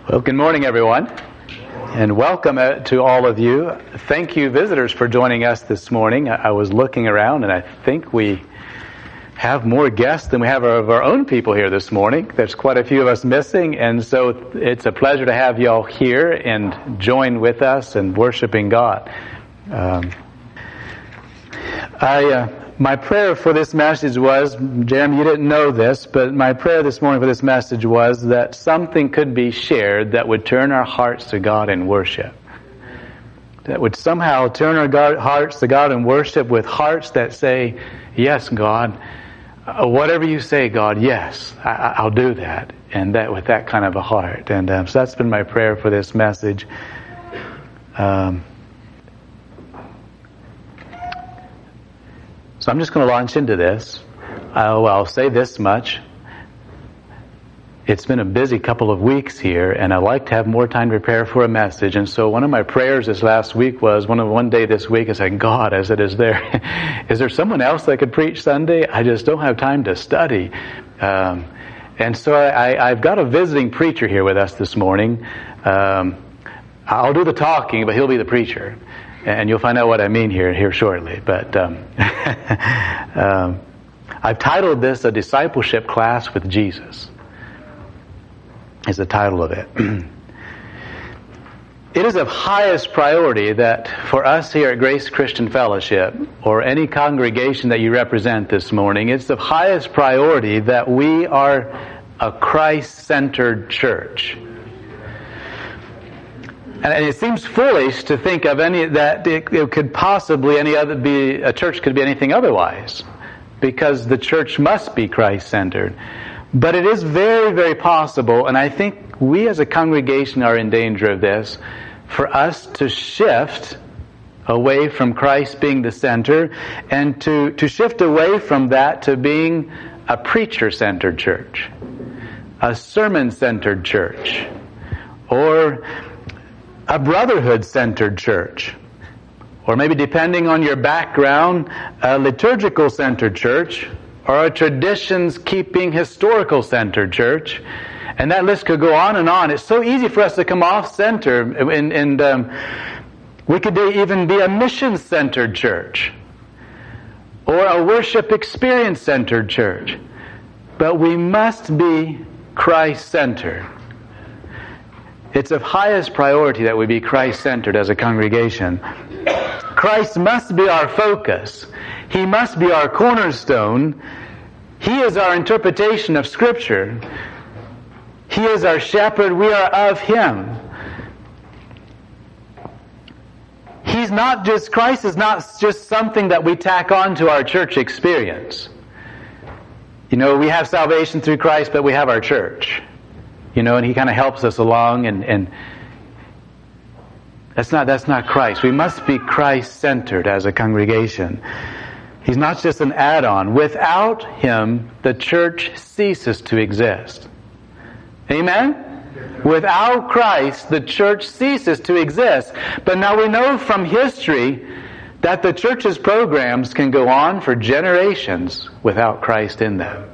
Well, good morning, everyone, and welcome to all of you. Thank you, visitors, for joining us this morning. I was looking around, and I think we have more guests than we have of our own people here this morning. There's quite a few of us missing, and so it's a pleasure to have you all here and join with us in worshiping God. My prayer for this message was, Jeremy, you didn't know this, but my prayer this morning for this message was that something could be shared that would turn our hearts to God in worship. That would somehow turn our hearts to God in worship with hearts that say, yes, God, whatever you say, God, yes, I'll do that. And that with that kind of a heart. And so that's been my prayer for this message. So I'm just going to launch into this. I'll say this much. It's been a busy couple of weeks here, and I'd like to have more time to prepare for a message. And so one of my prayers this last week was, one day this week, I said, God, is there someone else that could preach Sunday? I just don't have time to study. And so I've got a visiting preacher here with us this morning. I'll do the talking, but he'll be the preacher. And you'll find out what I mean here shortly. But I've titled this A Discipleship Class with Jesus. Is the title of it. It is of highest priority that for us here at Grace Christian Fellowship, or any congregation that you represent this morning, it's of highest priority that we are a Christ-centered church. And it seems foolish to think of it could possibly a church could be anything otherwise, because the church must be Christ-centered. But it is very, very possible, and I think we as a congregation are in danger of this, for us to shift away from Christ being the center, and to shift away from that to being a preacher-centered church, a sermon-centered church, or a brotherhood-centered church, or maybe, depending on your background, a liturgical-centered church, or a traditions-keeping, historical-centered church. And that list could go on and on. It's so easy for us to come off-center, and we could even be a mission-centered church, or a worship experience-centered church. But we must be Christ-centered. It's of highest priority that we be Christ-centered as a congregation. Christ must be our focus. He must be our cornerstone. He is our interpretation of Scripture. He is our shepherd. We are of Him. Christ is not just something that we tack on to our church experience. You know, we have salvation through Christ, but we have our church. You know, and He kind of helps us along, and that's not Christ. We must be Christ-centered as a congregation. He's not just an add-on. Without Him, the church ceases to exist. Amen? Without Christ, the church ceases to exist. But now we know from history that the church's programs can go on for generations without Christ in them.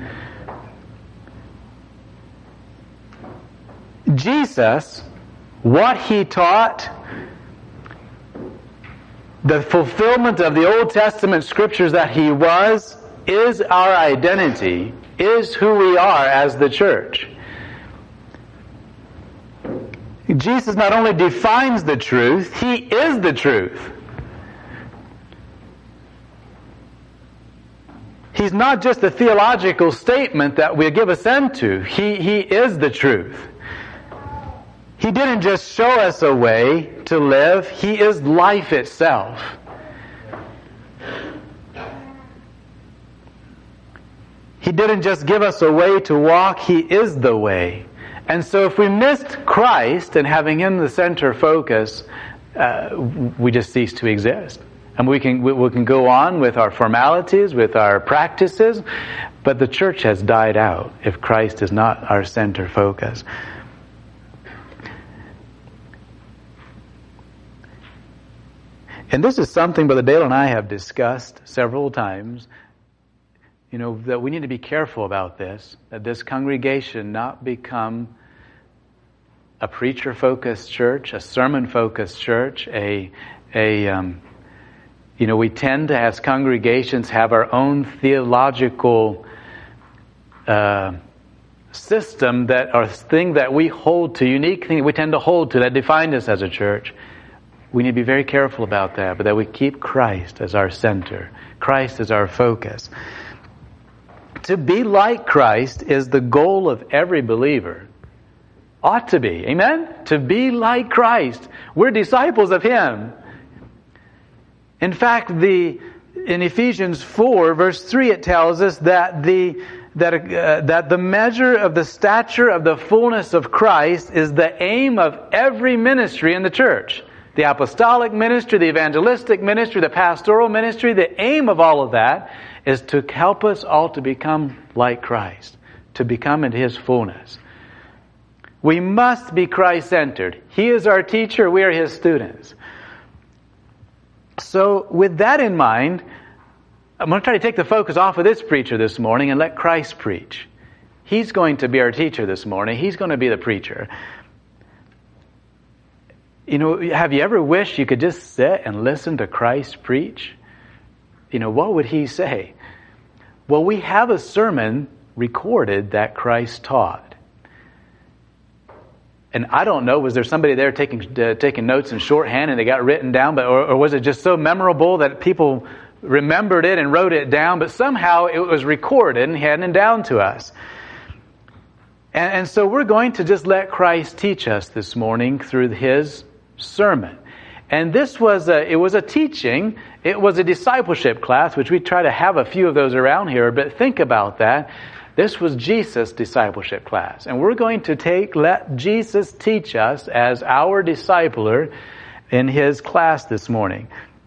Jesus, what He taught, the fulfillment of the Old Testament scriptures that He was, is our identity, is who we are as the church. Jesus not only defines the truth, He is the truth. He's not just a theological statement that we give assent to. He is the truth. He didn't just show us a way to live. He is life itself. He didn't just give us a way to walk. He is the way. And so if we missed Christ and having Him the center focus, we just cease to exist. And we can go on with our formalities, with our practices, but the church has died out if Christ is not our center focus. And this is something Brother Dale and I have discussed several times, that we need to be careful about this, that this congregation not become a preacher-focused church, a sermon-focused church, we tend to, as congregations, have our own theological system thing that we hold to, unique thing we tend to hold to that define us as a church. We need to be very careful about that, but that we keep Christ as our center, Christ as our focus. To be like Christ is the goal of every believer. Ought to be. Amen? To be like Christ. We're disciples of Him. In fact, in Ephesians 4, verse 3, it tells us that the measure of the stature of the fullness of Christ is the aim of every ministry in the church. The apostolic ministry, the evangelistic ministry, the pastoral ministry, the aim of all of that is to help us all to become like Christ, to become into His fullness. We must be Christ-centered. He is our teacher, we are His students. So with that in mind, I'm going to try to take the focus off of this preacher this morning and let Christ preach. He's going to be our teacher this morning. He's going to be the preacher. Have you ever wished you could just sit and listen to Christ preach? What would He say? Well, we have a sermon recorded that Christ taught. And I don't know, was there somebody there taking notes in shorthand and they got written down, or was it just so memorable that people remembered it and wrote it down, but somehow it was recorded and handed down to us. And so we're going to just let Christ teach us this morning through His sermon. And this was a teaching. It was a discipleship class, which we try to have a few of those around here, but think about that. This was Jesus' discipleship class. And we're going to let Jesus teach us as our discipler in His class this morning.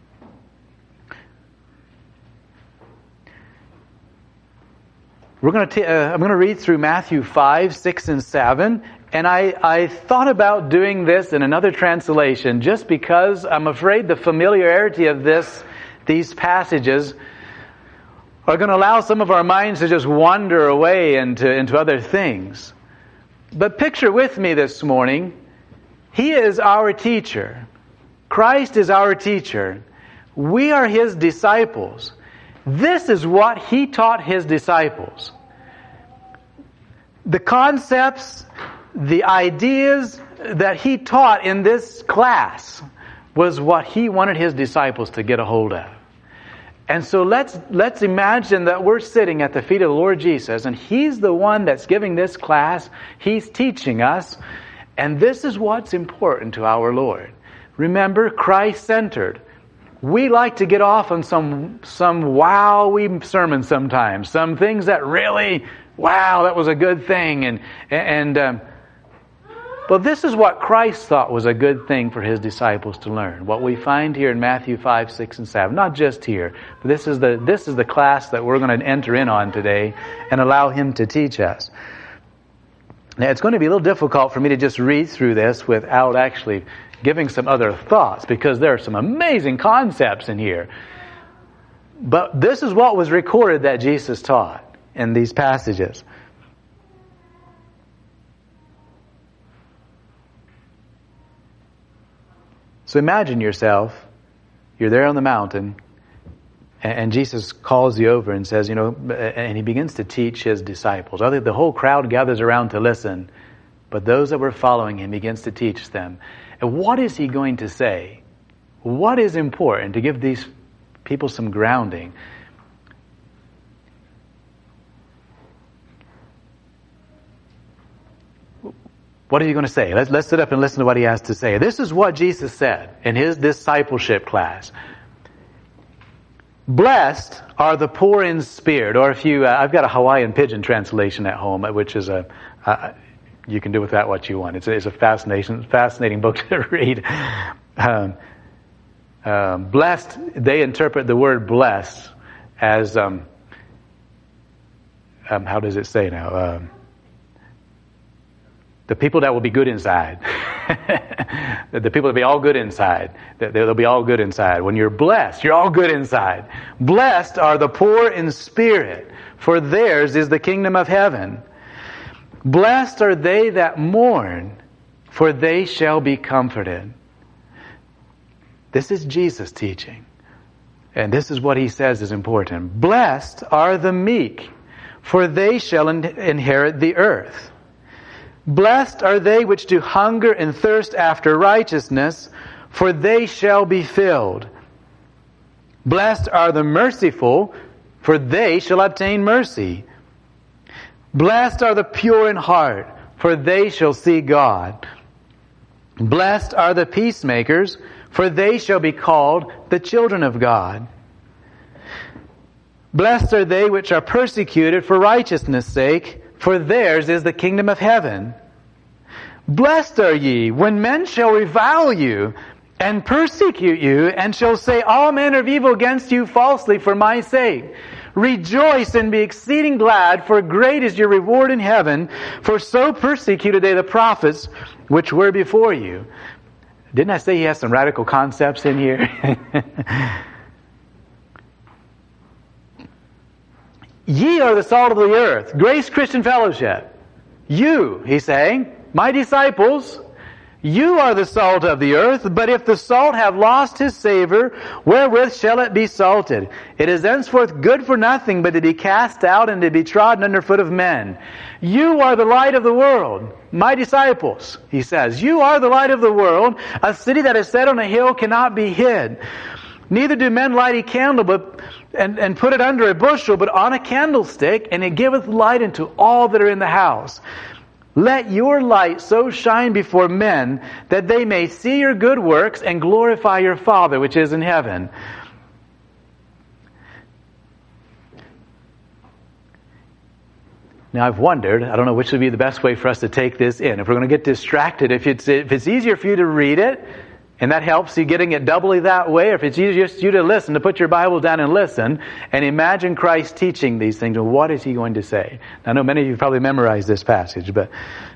I'm going to read through Matthew 5, 6, and 7. And I thought about doing this in another translation just because I'm afraid the familiarity of these passages are going to allow some of our minds to just wander away into other things. But picture with me this morning, He is our teacher. Christ is our teacher. We are His disciples. This is what He taught His disciples. The concepts, the ideas that He taught in this class was what He wanted His disciples to get a hold of. And so let's imagine that we're sitting at the feet of the Lord Jesus, and He's the one that's giving this class. He's teaching us, and this is what's important to our Lord. Remember, Christ-centered. We like to get off on some wowie sermon sometimes, some things that really, wow, that was a good thing, but this is what Christ thought was a good thing for His disciples to learn. What we find here in Matthew 5, 6, and 7. Not just here, but this is the class that we're going to enter in on today and allow Him to teach us. Now, it's going to be a little difficult for me to just read through this without actually giving some other thoughts, because there are some amazing concepts in here. But this is what was recorded that Jesus taught in these passages. So imagine yourself, you're there on the mountain, and Jesus calls you over and says, and He begins to teach His disciples. The whole crowd gathers around to listen, but those that were following Him begins to teach them. And what is He going to say? What is important to give these people some grounding? What are you going to say? Let's sit up and listen to what He has to say. This is what Jesus said in His discipleship class. Blessed are the poor in spirit. Or if you, I've got a Hawaiian Pidgin translation at home, which is you can do with that what you want. It's a fascinating book to read. Blessed, they interpret the word blessed as, how does it say now? The people that will be good inside. The people that will be all good inside. They'll be all good inside. When you're blessed, you're all good inside. Blessed are the poor in spirit, for theirs is the kingdom of heaven. Blessed are they that mourn, for they shall be comforted. This is Jesus teaching. And this is what he says is important. Blessed are the meek, for they shall inherit the earth. Blessed are they which do hunger and thirst after righteousness, for they shall be filled. Blessed are the merciful, for they shall obtain mercy. Blessed are the pure in heart, for they shall see God. Blessed are the peacemakers, for they shall be called the children of God. Blessed are they which are persecuted for righteousness' sake, for theirs is the kingdom of heaven. Blessed are ye when men shall revile you and persecute you, and shall say all manner of evil against you falsely for my sake. Rejoice and be exceeding glad, for great is your reward in heaven, for so persecuted they the prophets which were before you. Didn't I say he has some radical concepts in here? Ye are the salt of the earth. Grace Christian Fellowship. You, he's saying, my disciples, you are the salt of the earth, but if the salt have lost his savor, wherewith shall it be salted? It is henceforth good for nothing but to be cast out and to be trodden under foot of men. You are the light of the world. My disciples, he says, you are the light of the world. A city that is set on a hill cannot be hid. Neither do men light a candle and put it under a bushel, but on a candlestick, and it giveth light unto all that are in the house. Let your light so shine before men that they may see your good works and glorify your Father which is in heaven. Now I've wondered, I don't know which would be the best way for us to take this in. If we're going to get distracted, if it's easier for you to read it, and that helps you getting it doubly that way, or if it's easier just you to listen, to put your Bible down and listen, and imagine Christ teaching these things, and what is he going to say? Now, I know many of you probably memorized this passage, but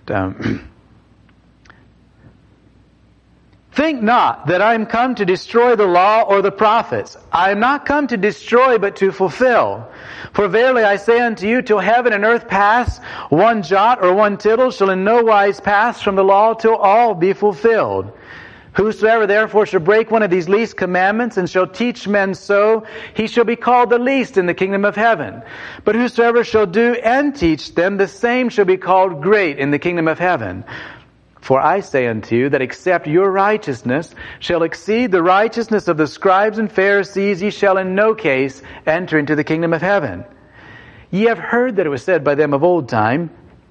think not that I am come to destroy the law or the prophets. I am not come to destroy, but to fulfill. For verily I say unto you, till heaven and earth pass, one jot or one tittle shall in no wise pass from the law till all be fulfilled. Whosoever therefore shall break one of these least commandments and shall teach men so, he shall be called the least in the kingdom of heaven. But whosoever shall do and teach them, the same shall be called great in the kingdom of heaven. For I say unto you that except your righteousness shall exceed the righteousness of the scribes and Pharisees, ye shall in no case enter into the kingdom of heaven. Ye have heard that it was said by them of old time,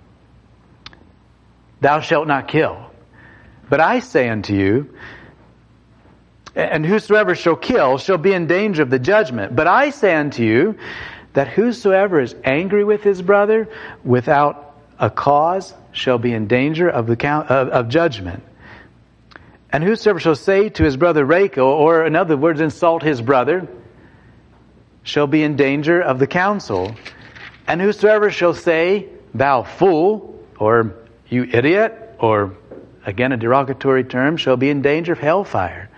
thou shalt not kill. But I say unto you, and whosoever shall kill shall be in danger of the judgment. But I say unto you, that whosoever is angry with his brother without a cause shall be in danger of judgment. And whosoever shall say to his brother Raco, or in other words insult his brother, shall be in danger of the council. And whosoever shall say, thou fool, or you idiot, or again a derogatory term, shall be in danger of hellfire.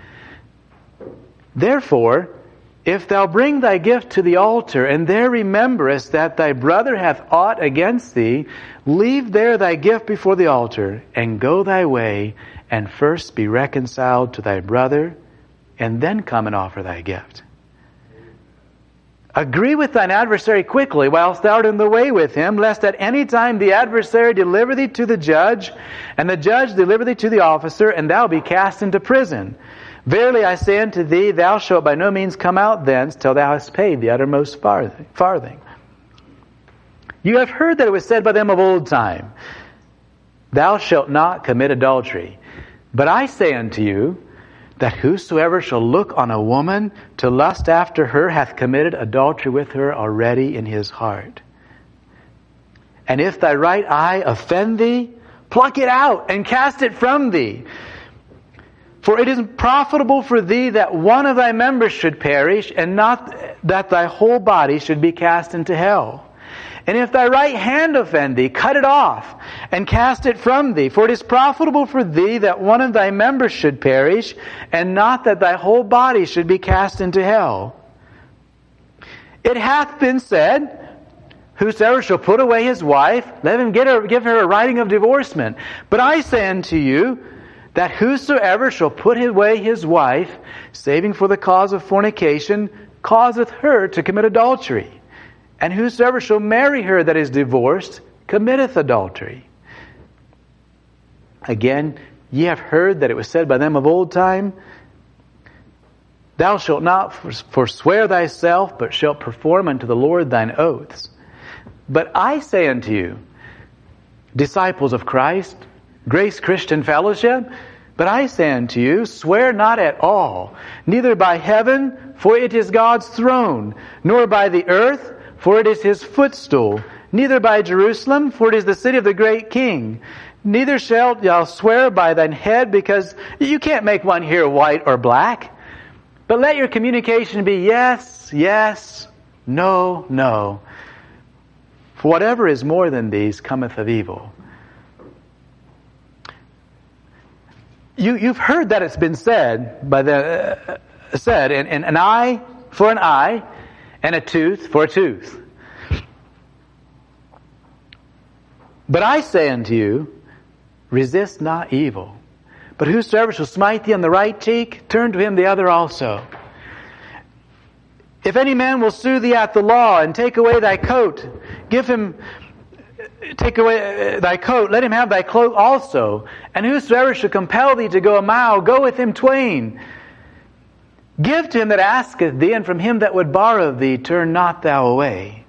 Therefore, if thou bring thy gift to the altar, and there rememberest that thy brother hath aught against thee, leave there thy gift before the altar, and go thy way, and first be reconciled to thy brother, and then come and offer thy gift. Agree with thine adversary quickly, whilst thou art in the way with him, lest at any time the adversary deliver thee to the judge, and the judge deliver thee to the officer, and thou be cast into prison. Verily I say unto thee, thou shalt by no means come out thence till thou hast paid the uttermost farthing. You have heard that it was said by them of old time, thou shalt not commit adultery. But I say unto you, that whosoever shall look on a woman to lust after her hath committed adultery with her already in his heart. And if thy right eye offend thee, pluck it out and cast it from thee. For it is profitable for thee that one of thy members should perish, and not that thy whole body should be cast into hell. And if thy right hand offend thee, cut it off, and cast it from thee. For it is profitable for thee that one of thy members should perish, and not that thy whole body should be cast into hell. It hath been said, Whosoever shall put away his wife, let him give her a writing of divorcement. But I say unto you, that whosoever shall put away his wife, saving for the cause of fornication, causeth her to commit adultery. And whosoever shall marry her that is divorced, committeth adultery. Again, ye have heard that it was said by them of old time, Thou shalt not forswear thyself, but shalt perform unto the Lord thine oaths. But I say unto you, disciples of Christ, Grace Christian Fellowship, but I say unto you, swear not at all, neither by heaven, for it is God's throne, nor by the earth, for it is his footstool, neither by Jerusalem, for it is the city of the great King. Neither shalt thou swear by thine head, because you can't make one here white or black. But let your communication be yes, yes, no, no. For whatever is more than these cometh of evil. You've heard that it's been said an eye for an eye, and a tooth for a tooth. But I say unto you, resist not evil. But whosoever shall smite thee on the right cheek, turn to him the other also. If any man will sue thee at the law, and take away thy coat, take away thy coat, let him have thy cloak also. And whosoever shall compel thee to go a mile, go with him twain. Give to him that asketh thee, and from him that would borrow thee, turn not thou away.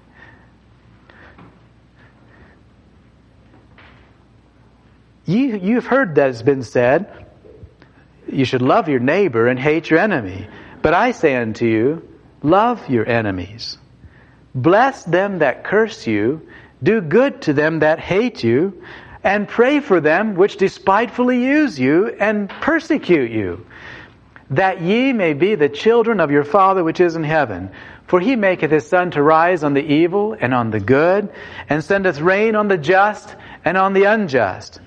You've heard that it's been said, you should love your neighbor and hate your enemy. But I say unto you, love your enemies. Bless them that curse you, do good to them that hate you, and pray for them which despitefully use you and persecute you, that ye may be the children of your Father which is in heaven. For he maketh his sun to rise on the evil and on the good, and sendeth rain on the just and on the unjust.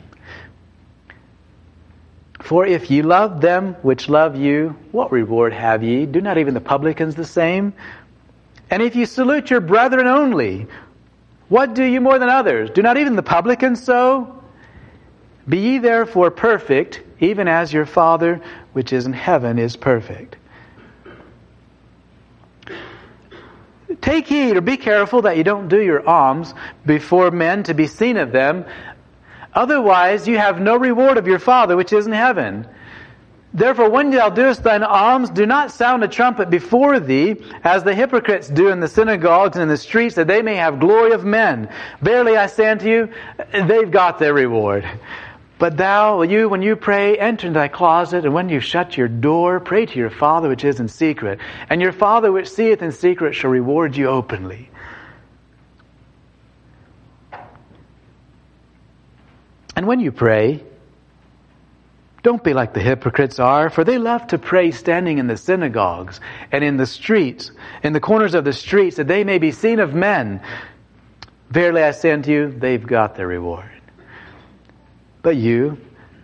For if ye love them which love you, what reward have ye? Do not even the publicans the same? And if ye salute your brethren only, what do you more than others? Do not even the publicans so? Be ye therefore perfect, even as your Father which is in heaven is perfect. Take heed, or be careful that you don't do your alms before men to be seen of them. Otherwise you have no reward of your Father which is in heaven. Therefore when thou doest thine alms, do not sound a trumpet before thee, as the hypocrites do in the synagogues and in the streets, that they may have glory of men. Verily I say unto you, they've got their reward. But when you pray, enter into thy closet, and when you shut your door, pray to your Father which is in secret. And your Father which seeth in secret shall reward you openly. And when you pray, don't be like the hypocrites are, for they love to pray standing in the synagogues and in the streets, in the corners of the streets, that they may be seen of men. Verily I say unto you, they've got their reward. But you,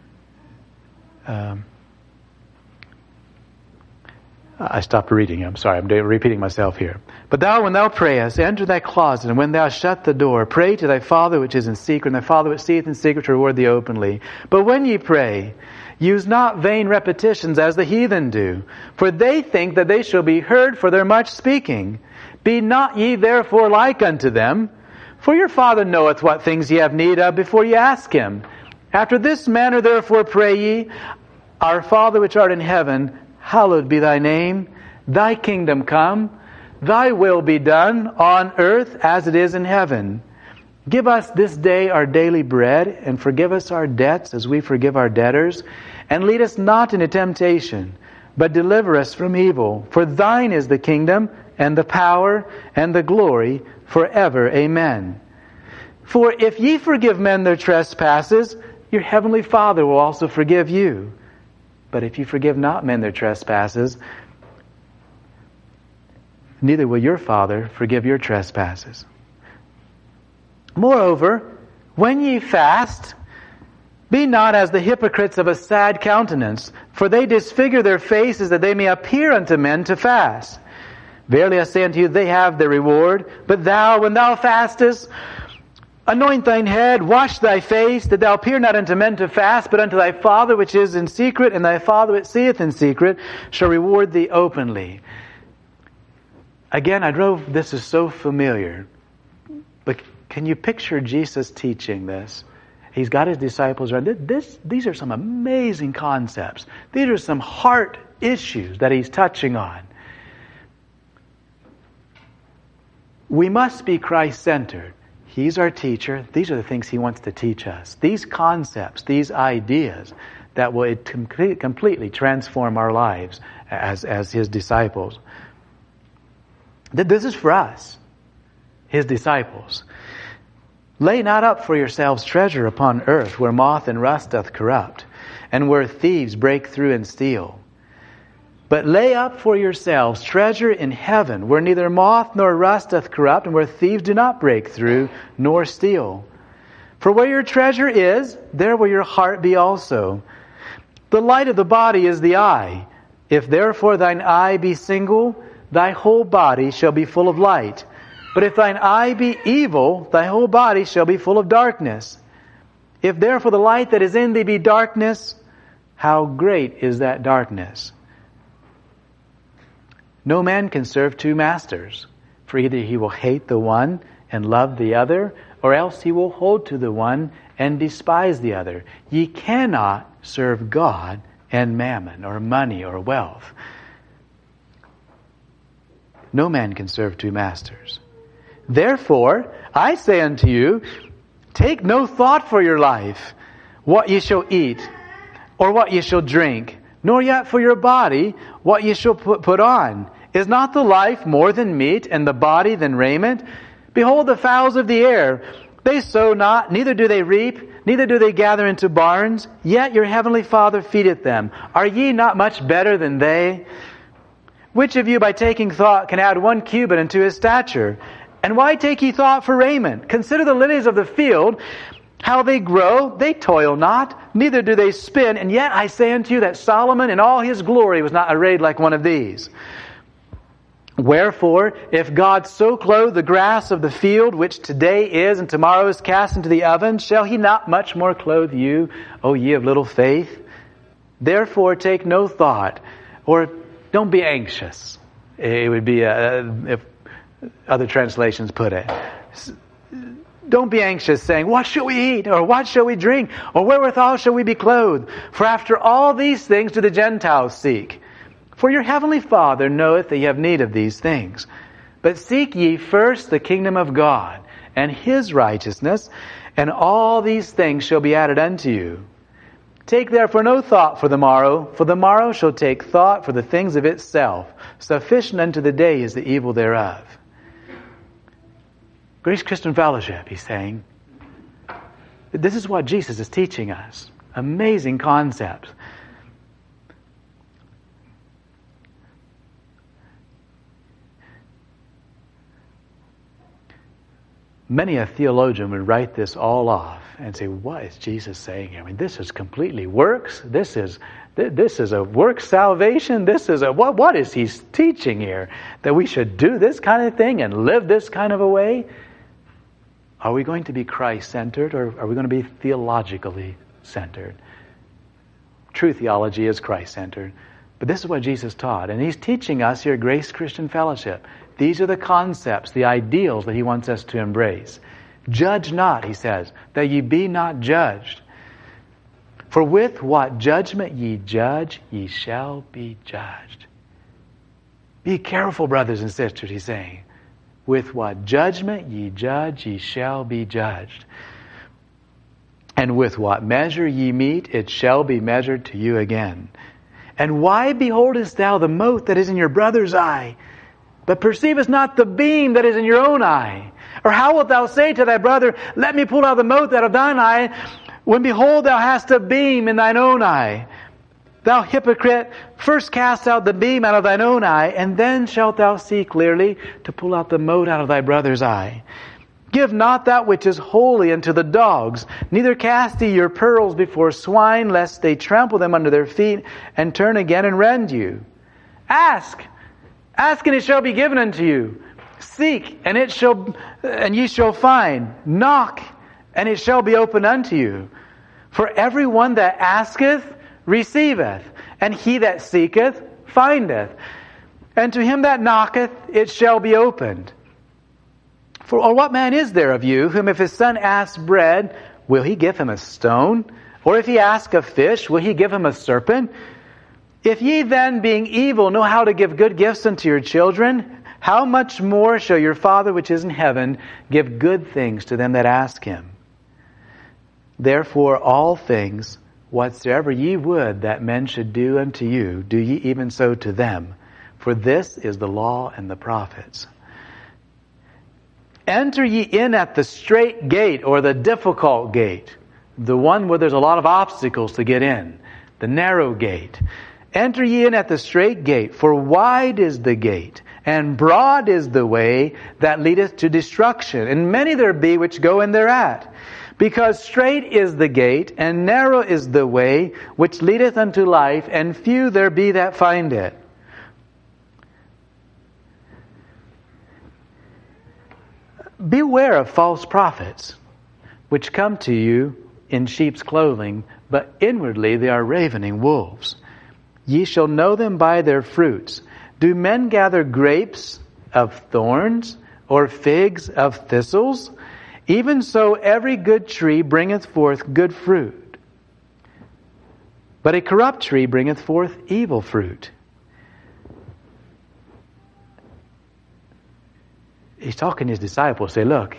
I stopped reading. I'm sorry, I'm repeating myself here. But thou, when thou prayest, enter thy closet, and when thou shut the door, pray to thy Father which is in secret, and thy Father which seeth in secret shall reward thee openly. But when ye pray, use not vain repetitions as the heathen do, for they think that they shall be heard for their much speaking. Be not ye therefore like unto them, for your Father knoweth what things ye have need of before ye ask him. After this manner therefore pray ye, Our Father which art in heaven, hallowed be thy name. Thy kingdom come. Thy will be done on earth as it is in heaven. Give us this day our daily bread, and forgive us our debts as we forgive our debtors. And lead us not into temptation, but deliver us from evil. For thine is the kingdom, and the power, and the glory, forever. Amen. For if ye forgive men their trespasses, your heavenly Father will also forgive you. But if you forgive not men their trespasses, neither will your Father forgive your trespasses. Moreover, when ye fast, be not as the hypocrites of a sad countenance, for they disfigure their faces that they may appear unto men to fast. Verily I say unto you, they have their reward. But thou, when thou fastest, anoint thine head, wash thy face, that thou appear not unto men to fast, but unto thy Father which is in secret, and thy Father which seeth in secret shall reward thee openly. Again, this is so familiar. But can you picture Jesus teaching this? He's got his disciples around. These are some amazing concepts. These are some heart issues that he's touching on. We must be Christ-centered. He's our teacher. These are the things he wants to teach us. These concepts, these ideas that will completely transform our lives as his disciples. This is for us, his disciples. Lay not up for yourselves treasure upon earth, where moth and rust doth corrupt, and where thieves break through and steal. But lay up for yourselves treasure in heaven, where neither moth nor rust doth corrupt, and where thieves do not break through nor steal. For where your treasure is, there will your heart be also. The light of the body is the eye. If therefore thine eye be single, thy whole body shall be full of light. But if thine eye be evil, thy whole body shall be full of darkness. If therefore the light that is in thee be darkness, how great is that darkness? No man can serve two masters, for either he will hate the one and love the other, or else he will hold to the one and despise the other. Ye cannot serve God and mammon, or money, or wealth. No man can serve two masters. Therefore, I say unto you, take no thought for your life, what ye shall eat, or what ye shall drink, nor yet for your body, what ye shall put on. Is not the life more than meat, and the body than raiment? Behold the fowls of the air. They sow not, neither do they reap, neither do they gather into barns, yet your heavenly Father feedeth them. Are ye not much better than they? Which of you by taking thought can add 1 cubit unto his stature? And why take ye thought for raiment? Consider the lilies of the field, how they grow, they toil not, neither do they spin. And yet I say unto you that Solomon in all his glory was not arrayed like one of these. Wherefore, if God so clothe the grass of the field, which today is and tomorrow is cast into the oven, shall he not much more clothe you, O ye of little faith? Therefore take no thought, or don't be anxious. It would be, if other translations put it. Don't be anxious, saying, what shall we eat? Or what shall we drink? Or wherewithal shall we be clothed? For after all these things do the Gentiles seek. For your heavenly Father knoweth that ye have need of these things. But seek ye first the kingdom of God, and his righteousness, and all these things shall be added unto you. Take therefore no thought for the morrow shall take thought for the things of itself. Sufficient unto the day is the evil thereof. Grace Christian Fellowship, he's saying, this is what Jesus is teaching us. Amazing concepts. Many a theologian would write this all off and say, what is Jesus saying here? I mean, this is completely works. This is a work salvation. This is what is he teaching here? That we should do this kind of thing and live this kind of a way? Are we going to be Christ-centered, or are we going to be theologically centered? True theology is Christ-centered. But this is what Jesus taught. And he's teaching us here at Grace Christian Fellowship. These are the concepts, the ideals that he wants us to embrace. Judge not, he says, that ye be not judged. For with what judgment ye judge, ye shall be judged. Be careful, brothers and sisters, he's saying. With what judgment ye judge, ye shall be judged. And with what measure ye meet, it shall be measured to you again. And why beholdest thou the mote that is in your brother's eye, but perceivest not the beam that is in your own eye? Or how wilt thou say to thy brother, let me pull out the mote out of thine eye, when behold thou hast a beam in thine own eye? Thou hypocrite, first cast out the beam out of thine own eye, and then shalt thou see clearly to pull out the mote out of thy brother's eye. Give not that which is holy unto the dogs, neither cast ye your pearls before swine, lest they trample them under their feet, and turn again and rend you. Ask Ask and it shall be given unto you. Seek and ye shall find. Knock and it shall be opened unto you. For everyone that asketh receiveth, and he that seeketh findeth. And to him that knocketh it shall be opened. For or what man is there of you, whom if his son asks bread, will he give him a stone? Or if he ask a fish, will he give him a serpent? If ye then, being evil, know how to give good gifts unto your children, how much more shall your Father which is in heaven give good things to them that ask him? Therefore all things, whatsoever ye would that men should do unto you, do ye even so to them. For this is the law and the prophets. Enter ye in at the strait gate, or the difficult gate, the one where there's a lot of obstacles to get in, the narrow gate. Enter ye in at the strait gate, for wide is the gate, and broad is the way that leadeth to destruction, and many there be which go in thereat. Because strait is the gate, and narrow is the way which leadeth unto life, and few there be that find it. Beware of false prophets, which come to you in sheep's clothing, but inwardly they are ravening wolves. Ye shall know them by their fruits. Do men gather grapes of thorns, or figs of thistles? Even so every good tree bringeth forth good fruit, but a corrupt tree bringeth forth evil fruit. He's talking to his disciples, say, look,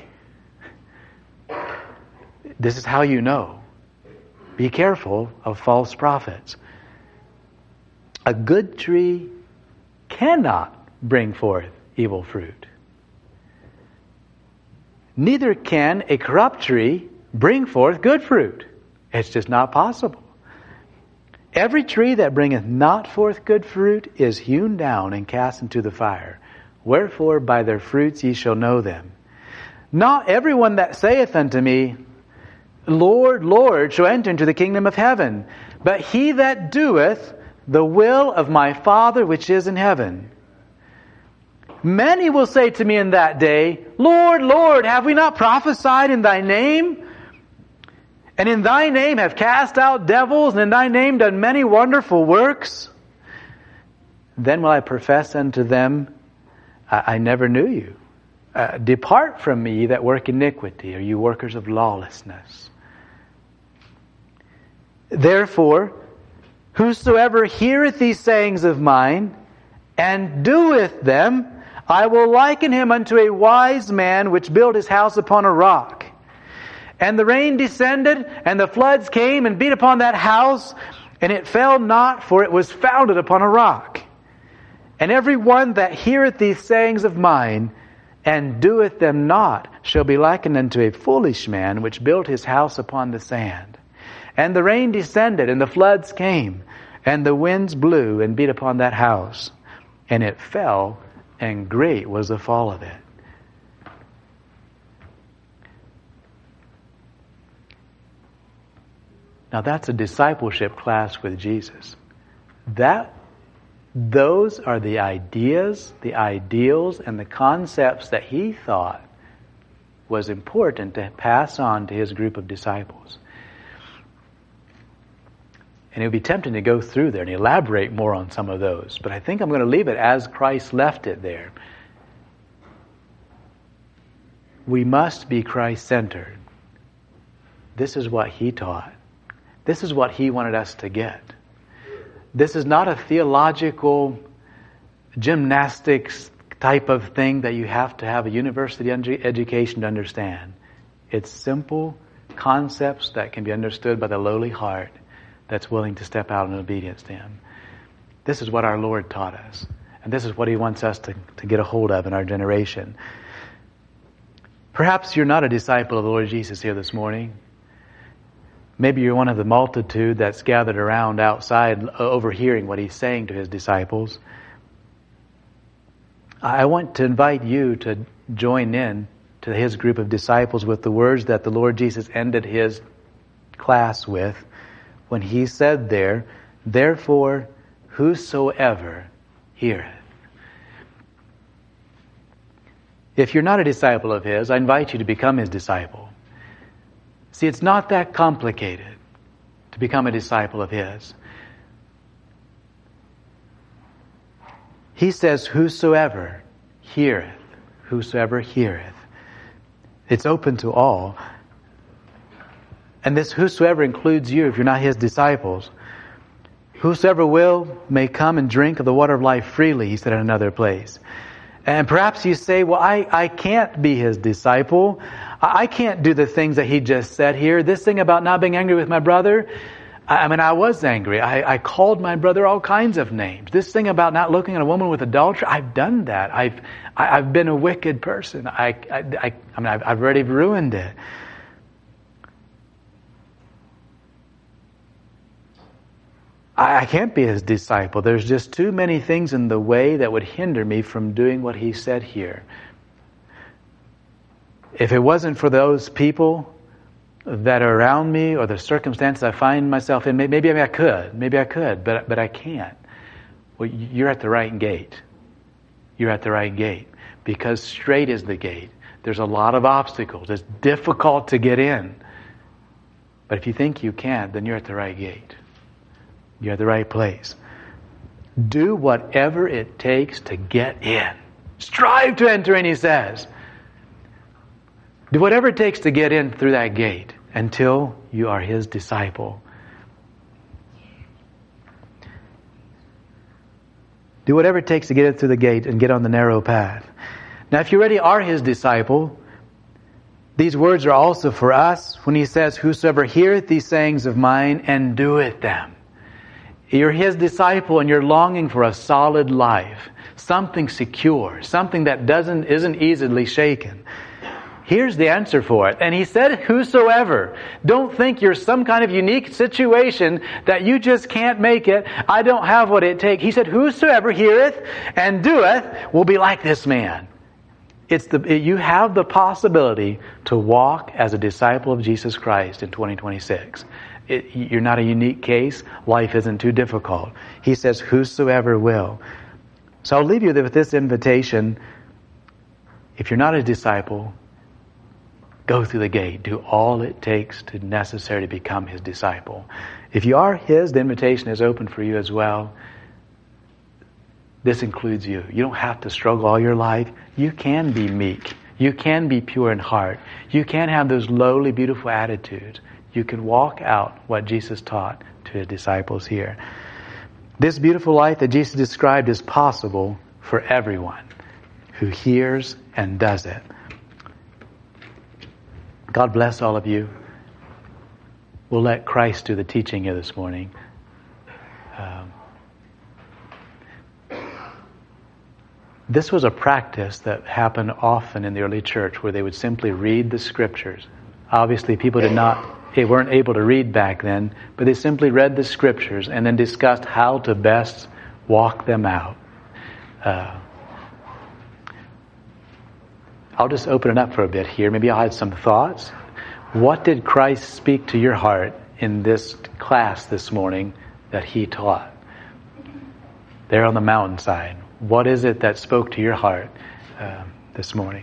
this is how you know. Be careful of false prophets. A good tree cannot bring forth evil fruit. Neither can a corrupt tree bring forth good fruit. It's just not possible. Every tree that bringeth not forth good fruit is hewn down and cast into the fire. Wherefore by their fruits ye shall know them. Not everyone that saith unto me, Lord, Lord, shall enter into the kingdom of heaven, but he that doeth the will of my Father which is in heaven. Many will say to me in that day, Lord, Lord, have we not prophesied in thy name? And in thy name have cast out devils, and in thy name done many wonderful works? Then will I profess unto them, I never knew you. Depart from me, ye that work iniquity, or you workers of lawlessness. Therefore, whosoever heareth these sayings of mine, and doeth them, I will liken him unto a wise man which built his house upon a rock. And the rain descended, and the floods came and beat upon that house, and it fell not, for it was founded upon a rock. And every one that heareth these sayings of mine, and doeth them not, shall be likened unto a foolish man which built his house upon the sand. And the rain descended, and the floods came, and the winds blew and beat upon that house, and it fell, and great was the fall of it. Now that's a discipleship class with Jesus. Those are the ideas, the ideals, and the concepts that he thought was important to pass on to his group of disciples. And it would be tempting to go through there and elaborate more on some of those. But I think I'm going to leave it as Christ left it there. We must be Christ-centered. This is what he taught. This is what he wanted us to get. This is not a theological gymnastics type of thing that you have to have a university education to understand. It's simple concepts that can be understood by the lowly heart that's willing to step out in obedience to him. This is what our Lord taught us. And this is what he wants us to get a hold of in our generation. Perhaps you're not a disciple of the Lord Jesus here this morning. Maybe you're one of the multitude that's gathered around outside overhearing what he's saying to his disciples. I want to invite you to join in to his group of disciples with the words that the Lord Jesus ended his class with when he said there, therefore whosoever heareth. If you're not a disciple of His, I invite you to become His disciple. See, it's not that complicated to become a disciple of His. He says, whosoever heareth. Whosoever heareth. It's open to all. And this whosoever includes you if you're not His disciples. Whosoever will may come and drink of the water of life freely, He said in another place. And perhaps you say, well, I can't be His disciple. I can't do the things that He just said here. This thing about not being angry with my brother, I was angry. I called my brother all kinds of names. This thing about not looking at a woman with adultery, I've done that. I've been a wicked person. I've already ruined it. I can't be His disciple. There's just too many things in the way that would hinder me from doing what He said here. If it wasn't for those people that are around me or the circumstances I find myself in, maybe I could, but I can't. Well, you're at the right gate. You're at the right gate because straight is the gate. There's a lot of obstacles. It's difficult to get in. But if you think you can't, then you're at the right gate. You're at the right place. Do whatever it takes to get in. Strive to enter in, He says. Do whatever it takes to get in through that gate until you are His disciple. Do whatever it takes to get in through the gate and get on the narrow path. Now, if you already are His disciple, these words are also for us when He says, whosoever heareth these sayings of mine and doeth them. You're His disciple and you're longing for a solid life, something secure, something that isn't easily shaken. Here's the answer for it. And He said, whosoever. Don't think you're some kind of unique situation that you just can't make it. I don't have what it takes. He said, whosoever heareth and doeth will be like this man. You have the possibility to walk as a disciple of Jesus Christ in 2026. You're not a unique case. Life isn't too difficult. He says, whosoever will. So I'll leave you with this invitation. If you're not a disciple, go through the gate. Do all it takes to necessary to become His disciple. If you are His, the invitation is open for you as well. This includes you. You don't have to struggle all your life. You can be meek. You can be pure in heart. You can have those lowly, beautiful attitudes. You can walk out what Jesus taught to His disciples here. This beautiful life that Jesus described is possible for everyone who hears and does it. God bless all of you. We'll let Christ do the teaching here this morning. This was a practice that happened often in the early church where they would simply read the Scriptures. Obviously, people weren't able to read back then, but they simply read the Scriptures and then discussed how to best walk them out. I'll just open it up for a bit here. Maybe I'll add some thoughts. What did Christ speak to your heart in this class this morning that He taught? There on the mountainside. What is it that spoke to your heart this morning?